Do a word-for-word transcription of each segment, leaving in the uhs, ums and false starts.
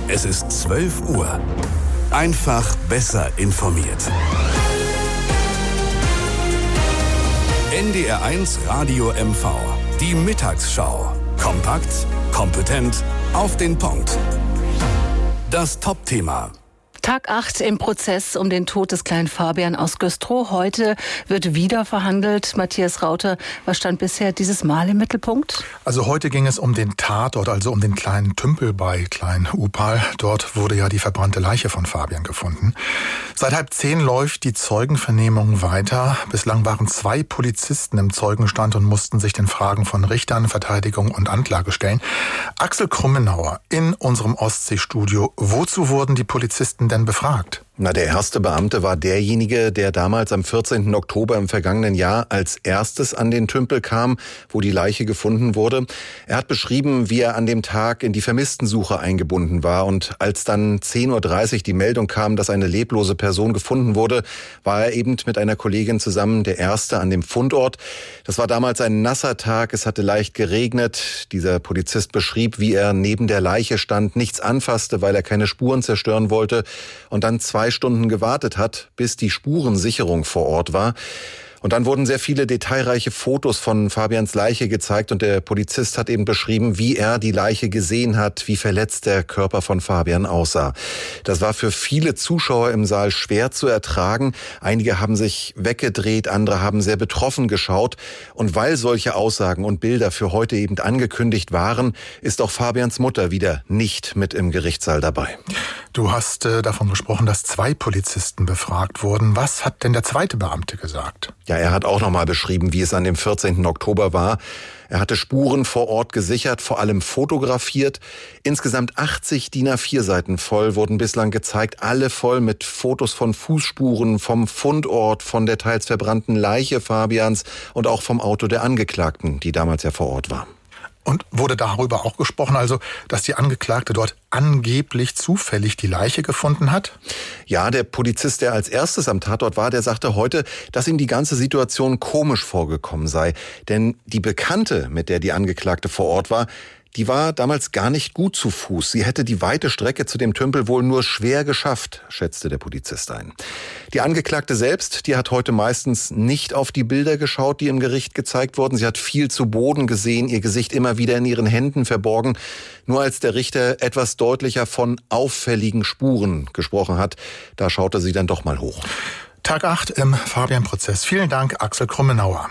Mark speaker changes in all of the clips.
Speaker 1: Es ist zwölf Uhr. Einfach besser informiert. N D R eins Radio M V. Die Mittagsschau. Kompakt, kompetent, auf den Punkt. Das Top-Thema.
Speaker 2: Tag acht im Prozess um den Tod des kleinen Fabian aus Güstrow. Heute wird wieder verhandelt. Matthias Rauter, was stand bisher dieses Mal im Mittelpunkt?
Speaker 3: Also heute ging es um den Tatort, also um den kleinen Tümpel bei Klein-Upal. Dort wurde ja die verbrannte Leiche von Fabian gefunden. Seit halb zehn läuft die Zeugenvernehmung weiter. Bislang waren zwei Polizisten im Zeugenstand und mussten sich den Fragen von Richtern, Verteidigung und Anklage stellen. Axel Krummenauer in unserem Ostseestudio. Wozu wurden die Polizisten denn befragt?
Speaker 4: Na, der erste Beamte war derjenige, der damals am vierzehnten Oktober im vergangenen Jahr als erstes an den Tümpel kam, wo die Leiche gefunden wurde. Er hat beschrieben, wie er an dem Tag in die Vermisstensuche eingebunden war. Und als dann zehn Uhr dreißig die Meldung kam, dass eine leblose Person gefunden wurde, war er eben mit einer Kollegin zusammen der Erste an dem Fundort. Das war damals ein nasser Tag, es hatte leicht geregnet. Dieser Polizist beschrieb, wie er neben der Leiche stand, nichts anfasste, weil er keine Spuren zerstören wollte und dann zwei Stunden gewartet hat, bis die Spurensicherung vor Ort war. Und dann wurden sehr viele detailreiche Fotos von Fabians Leiche gezeigt und der Polizist hat eben beschrieben, wie er die Leiche gesehen hat, wie verletzt der Körper von Fabian aussah. Das war für viele Zuschauer im Saal schwer zu ertragen. Einige haben sich weggedreht, andere haben sehr betroffen geschaut. Und weil solche Aussagen und Bilder für heute eben angekündigt waren, ist auch Fabians Mutter wieder nicht mit im Gerichtssaal dabei.
Speaker 3: Du hast äh, davon gesprochen, dass zwei Polizisten befragt wurden. Was hat denn der zweite Beamte gesagt?
Speaker 4: Ja, er hat auch nochmal beschrieben, wie es an dem vierzehnten Oktober war. Er hatte Spuren vor Ort gesichert, vor allem fotografiert. Insgesamt achtzig D I N A vier Seiten voll wurden bislang gezeigt, alle voll mit Fotos von Fußspuren, vom Fundort, von der teils verbrannten Leiche Fabians und auch vom Auto der Angeklagten, die damals ja vor Ort war.
Speaker 3: Und wurde darüber auch gesprochen, also dass die Angeklagte dort angeblich zufällig die Leiche gefunden hat?
Speaker 4: Ja, der Polizist, der als erstes am Tatort war, der sagte heute, dass ihm die ganze Situation komisch vorgekommen sei. Denn die Bekannte, mit der die Angeklagte vor Ort war, die war damals gar nicht gut zu Fuß. Sie hätte die weite Strecke zu dem Tümpel wohl nur schwer geschafft, schätzte der Polizist ein. Die Angeklagte selbst, die hat heute meistens nicht auf die Bilder geschaut, die im Gericht gezeigt wurden. Sie hat viel zu Boden gesehen, ihr Gesicht immer wieder in ihren Händen verborgen. Nur als der Richter etwas deutlicher von auffälligen Spuren gesprochen hat, da schaute sie dann doch mal hoch.
Speaker 3: Tag acht im Fabian-Prozess. Vielen Dank, Axel Krummenauer.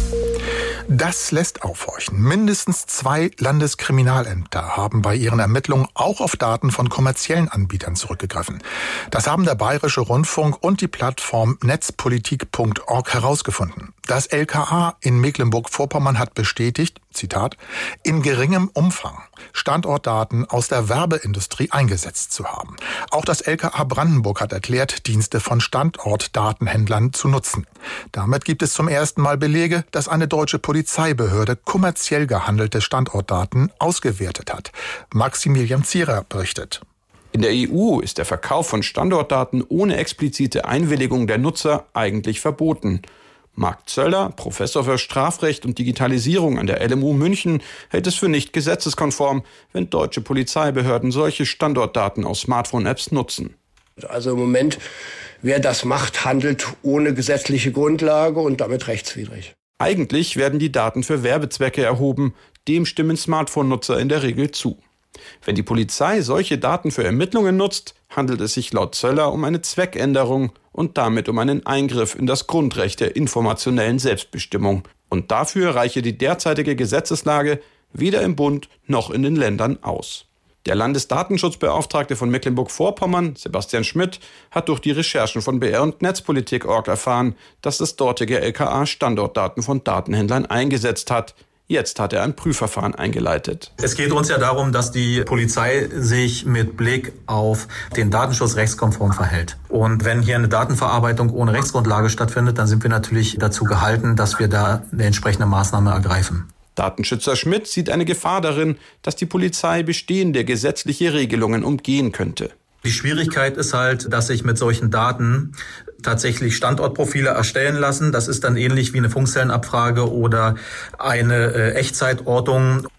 Speaker 3: Das lässt aufhorchen. Mindestens zwei Landeskriminalämter haben bei ihren Ermittlungen auch auf Daten von kommerziellen Anbietern zurückgegriffen. Das haben der Bayerische Rundfunk und die Plattform netzpolitik punkt org herausgefunden. Das L K A in Mecklenburg-Vorpommern hat bestätigt, Zitat, in geringem Umfang Standortdaten aus der Werbeindustrie eingesetzt zu haben. Auch das L K A Brandenburg hat erklärt, Dienste von Standortdatenhändlern zu nutzen. Damit gibt es zum ersten Mal Belege, dass eine deutsche Polizeibehörde kommerziell gehandelte Standortdaten ausgewertet hat. Maximilian Zierer berichtet.
Speaker 5: In der E U ist der Verkauf von Standortdaten ohne explizite Einwilligung der Nutzer eigentlich verboten. Marc Zöller, Professor für Strafrecht und Digitalisierung an der L M U München, hält es für nicht gesetzeskonform, wenn deutsche Polizeibehörden solche Standortdaten aus Smartphone-Apps nutzen.
Speaker 6: Also im Moment, wer das macht, handelt ohne gesetzliche Grundlage und damit rechtswidrig.
Speaker 5: Eigentlich werden die Daten für Werbezwecke erhoben, dem stimmen Smartphone-Nutzer in der Regel zu. Wenn die Polizei solche Daten für Ermittlungen nutzt, handelt es sich laut Zöller um eine Zweckänderung und damit um einen Eingriff in das Grundrecht der informationellen Selbstbestimmung. Und dafür reiche die derzeitige Gesetzeslage weder im Bund noch in den Ländern aus. Der Landesdatenschutzbeauftragte von Mecklenburg-Vorpommern, Sebastian Schmidt, hat durch die Recherchen von B R und netzpolitik punkt org erfahren, dass das dortige L K A Standortdaten von Datenhändlern eingesetzt hat. Jetzt hat er ein Prüfverfahren eingeleitet.
Speaker 7: Es geht uns ja darum, dass die Polizei sich mit Blick auf den Datenschutz rechtskonform verhält. Und wenn hier eine Datenverarbeitung ohne Rechtsgrundlage stattfindet, dann sind wir natürlich dazu gehalten, dass wir da eine entsprechende Maßnahme ergreifen.
Speaker 5: Datenschützer Schmidt sieht eine Gefahr darin, dass die Polizei bestehende gesetzliche Regelungen umgehen könnte.
Speaker 7: Die Schwierigkeit ist halt, dass sich mit solchen Daten tatsächlich Standortprofile erstellen lassen. Das ist dann ähnlich wie eine Funkzellenabfrage oder eine äh, Echtzeitortung.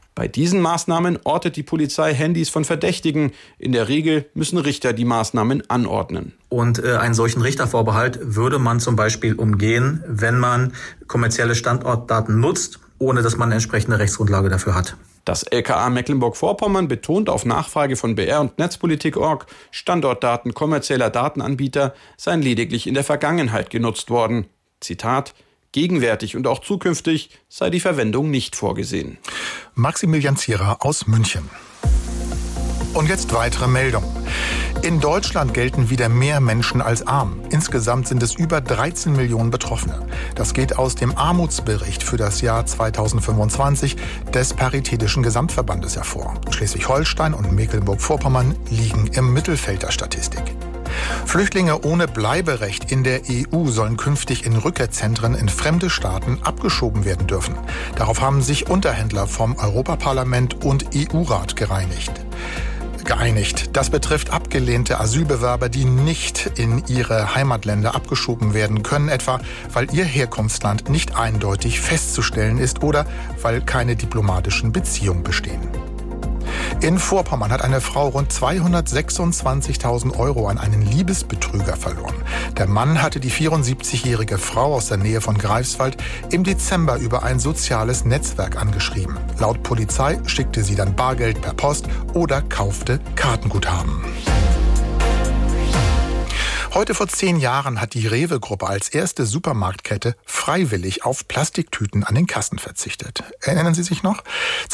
Speaker 5: Bei diesen Maßnahmen ortet die Polizei Handys von Verdächtigen. In der Regel müssen Richter die Maßnahmen anordnen.
Speaker 7: Und äh, einen solchen Richtervorbehalt würde man zum Beispiel umgehen, wenn man kommerzielle Standortdaten nutzt, ohne dass man eine entsprechende Rechtsgrundlage dafür hat.
Speaker 5: Das L K A Mecklenburg-Vorpommern betont auf Nachfrage von B R und Netzpolitik Punkt org, Standortdaten kommerzieller Datenanbieter seien lediglich in der Vergangenheit genutzt worden. Zitat: Gegenwärtig und auch zukünftig sei die Verwendung nicht vorgesehen.
Speaker 3: Maximilian Zierer aus München. Und jetzt weitere Meldungen. In Deutschland gelten wieder mehr Menschen als arm. Insgesamt sind es über dreizehn Millionen Betroffene. Das geht aus dem Armutsbericht für das Jahr zweitausendfünfundzwanzig des Paritätischen Gesamtverbandes hervor. Schleswig-Holstein und Mecklenburg-Vorpommern liegen im Mittelfeld der Statistik. Flüchtlinge ohne Bleiberecht in der E U sollen künftig in Rückkehrzentren in fremde Staaten abgeschoben werden dürfen. Darauf haben sich Unterhändler vom Europaparlament und E U-Rat gereinigt. geeinigt. Das betrifft abgelehnte Asylbewerber, die nicht in ihre Heimatländer abgeschoben werden können, etwa weil ihr Herkunftsland nicht eindeutig festzustellen ist oder weil keine diplomatischen Beziehungen bestehen. In Vorpommern hat eine Frau rund zweihundertsechsundzwanzigtausend Euro an einen Liebesbetrüger verloren. Der Mann hatte die vierundsiebzigjährige Frau aus der Nähe von Greifswald im Dezember über ein soziales Netzwerk angeschrieben. Laut Polizei schickte sie dann Bargeld per Post oder kaufte Kartenguthaben. Heute vor zehn Jahren hat die Rewe-Gruppe als erste Supermarktkette freiwillig auf Plastiktüten an den Kassen verzichtet. Erinnern Sie sich noch?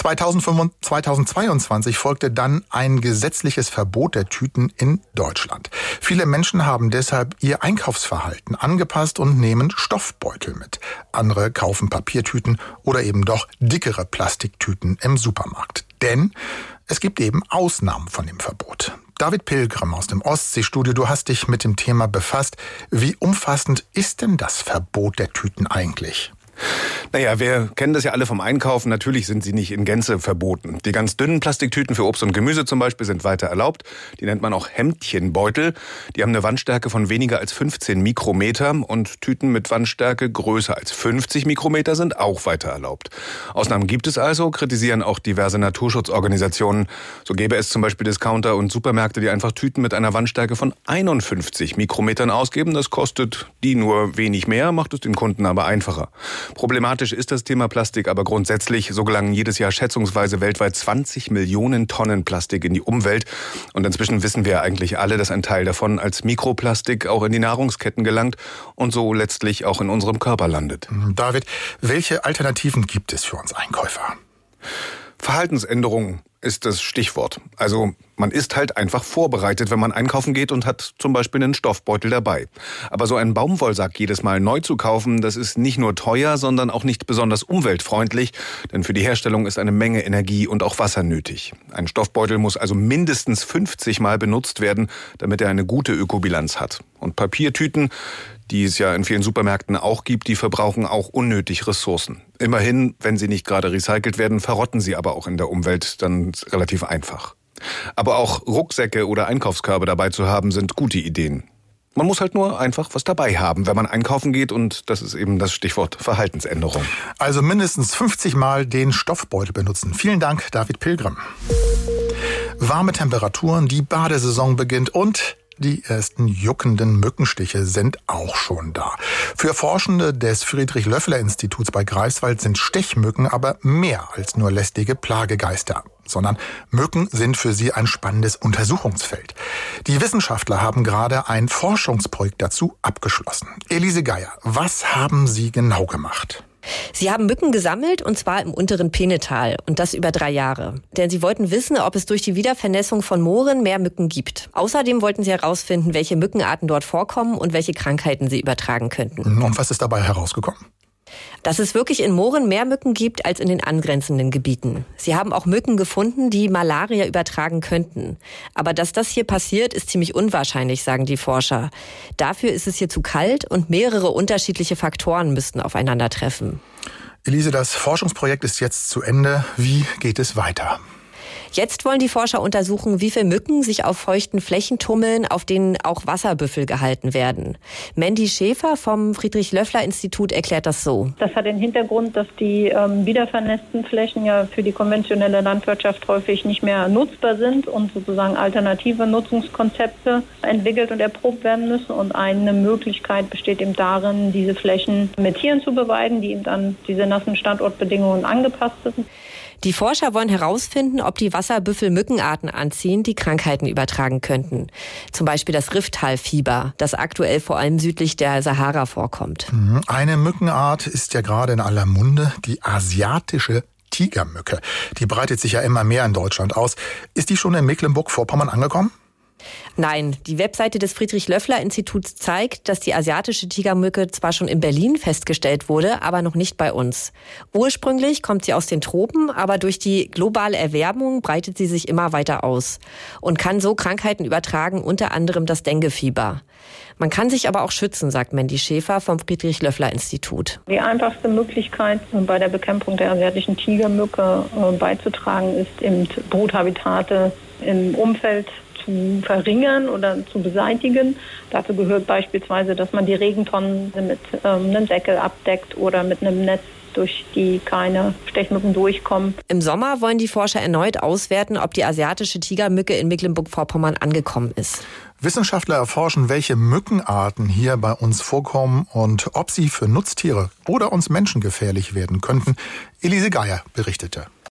Speaker 3: zweitausendzweiundzwanzig folgte dann ein gesetzliches Verbot der Tüten in Deutschland. Viele Menschen haben deshalb ihr Einkaufsverhalten angepasst und nehmen Stoffbeutel mit. Andere kaufen Papiertüten oder eben doch dickere Plastiktüten im Supermarkt. Denn es gibt eben Ausnahmen von dem Verbot. David Pilgrim aus dem Ostseestudio, du hast dich mit dem Thema befasst. Wie umfassend ist denn das Verbot der Tüten eigentlich?
Speaker 8: Naja, wir kennen das ja alle vom Einkaufen. Natürlich sind sie nicht in Gänze verboten. Die ganz dünnen Plastiktüten für Obst und Gemüse zum Beispiel sind weiter erlaubt. Die nennt man auch Hemdchenbeutel. Die haben eine Wandstärke von weniger als fünfzehn Mikrometer und Tüten mit Wandstärke größer als fünfzig Mikrometer sind auch weiter erlaubt. Ausnahmen gibt es also, kritisieren auch diverse Naturschutzorganisationen. So gäbe es zum Beispiel Discounter und Supermärkte, die einfach Tüten mit einer Wandstärke von einundfünfzig Mikrometern ausgeben. Das kostet die nur wenig mehr, macht es den Kunden aber einfacher. Problematisch ist das Thema Plastik, aber grundsätzlich, so gelangen jedes Jahr schätzungsweise weltweit zwanzig Millionen Tonnen Plastik in die Umwelt. Und inzwischen wissen wir eigentlich alle, dass ein Teil davon als Mikroplastik auch in die Nahrungsketten gelangt und so letztlich auch in unserem Körper landet.
Speaker 3: David, welche Alternativen gibt es für uns Einkäufer?
Speaker 8: Verhaltensänderungen ist das Stichwort. Also man ist halt einfach vorbereitet, wenn man einkaufen geht und hat zum Beispiel einen Stoffbeutel dabei. Aber so einen Baumwollsack jedes Mal neu zu kaufen, das ist nicht nur teuer, sondern auch nicht besonders umweltfreundlich. Denn für die Herstellung ist eine Menge Energie und auch Wasser nötig. Ein Stoffbeutel muss also mindestens fünfzig Mal benutzt werden, damit er eine gute Ökobilanz hat. Und Papiertüten, die es ja in vielen Supermärkten auch gibt, die verbrauchen auch unnötig Ressourcen. Immerhin, wenn sie nicht gerade recycelt werden, verrotten sie aber auch in der Umwelt dann relativ einfach. Aber auch Rucksäcke oder Einkaufskörbe dabei zu haben, sind gute Ideen. Man muss halt nur einfach was dabei haben, wenn man einkaufen geht, und das ist eben das Stichwort Verhaltensänderung.
Speaker 3: Also mindestens fünfzig Mal den Stoffbeutel benutzen. Vielen Dank, David Pilgrim. Warme Temperaturen, die Badesaison beginnt und die ersten juckenden Mückenstiche sind auch schon da. Für Forschende des Friedrich-Löffler-Instituts bei Greifswald sind Stechmücken aber mehr als nur lästige Plagegeister, sondern Mücken sind für sie ein spannendes Untersuchungsfeld. Die Wissenschaftler haben gerade ein Forschungsprojekt dazu abgeschlossen. Elise Geier, was haben Sie genau gemacht?
Speaker 9: Sie haben Mücken gesammelt, und zwar im unteren Peenetal, und das über drei Jahre. Denn sie wollten wissen, ob es durch die Wiedervernässung von Mooren mehr Mücken gibt. Außerdem wollten sie herausfinden, welche Mückenarten dort vorkommen und welche Krankheiten sie übertragen könnten.
Speaker 3: Und was ist dabei herausgekommen?
Speaker 9: Dass es wirklich in Mooren mehr Mücken gibt als in den angrenzenden Gebieten. Sie haben auch Mücken gefunden, die Malaria übertragen könnten. Aber dass das hier passiert, ist ziemlich unwahrscheinlich, sagen die Forscher. Dafür ist es hier zu kalt und mehrere unterschiedliche Faktoren müssten aufeinandertreffen.
Speaker 3: Elise, das Forschungsprojekt ist jetzt zu Ende. Wie geht es weiter?
Speaker 9: Jetzt wollen die Forscher untersuchen, wie viele Mücken sich auf feuchten Flächen tummeln, auf denen auch Wasserbüffel gehalten werden. Mandy Schäfer vom Friedrich-Löffler-Institut erklärt das so.
Speaker 10: Das hat den Hintergrund, dass die ähm, wiedervernässten Flächen ja für die konventionelle Landwirtschaft häufig nicht mehr nutzbar sind und sozusagen alternative Nutzungskonzepte entwickelt und erprobt werden müssen. Und eine Möglichkeit besteht eben darin, diese Flächen mit Tieren zu beweiden, die eben an diese nassen Standortbedingungen angepasst sind.
Speaker 9: Die Forscher wollen herausfinden, ob die Wasserbüffel Mückenarten anziehen, die Krankheiten übertragen könnten. Zum Beispiel das Rifthalfieber, das aktuell vor allem südlich der Sahara vorkommt.
Speaker 3: Eine Mückenart ist ja gerade in aller Munde, die asiatische Tigermücke. Die breitet sich ja immer mehr in Deutschland aus. Ist die schon in Mecklenburg-Vorpommern angekommen?
Speaker 9: Nein, die Webseite des Friedrich-Löffler-Instituts zeigt, dass die asiatische Tigermücke zwar schon in Berlin festgestellt wurde, aber noch nicht bei uns. Ursprünglich kommt sie aus den Tropen, aber durch die globale Erwärmung breitet sie sich immer weiter aus und kann so Krankheiten übertragen, unter anderem das Denguefieber. Man kann sich aber auch schützen, sagt Mandy Schäfer vom Friedrich-Löffler-Institut.
Speaker 10: Die einfachste Möglichkeit, bei der Bekämpfung der asiatischen Tigermücke beizutragen, ist eben Bruthabitate im Umfeld zu verringern oder zu beseitigen. Dazu gehört beispielsweise, dass man die Regentonnen mit ähm, einem Deckel abdeckt oder mit einem Netz, durch die keine Stechmücken durchkommen.
Speaker 9: Im Sommer wollen die Forscher erneut auswerten, ob die asiatische Tigermücke in Mecklenburg-Vorpommern angekommen ist.
Speaker 3: Wissenschaftler erforschen, welche Mückenarten hier bei uns vorkommen und ob sie für Nutztiere oder uns Menschen gefährlich werden könnten. Elise Geier berichtete.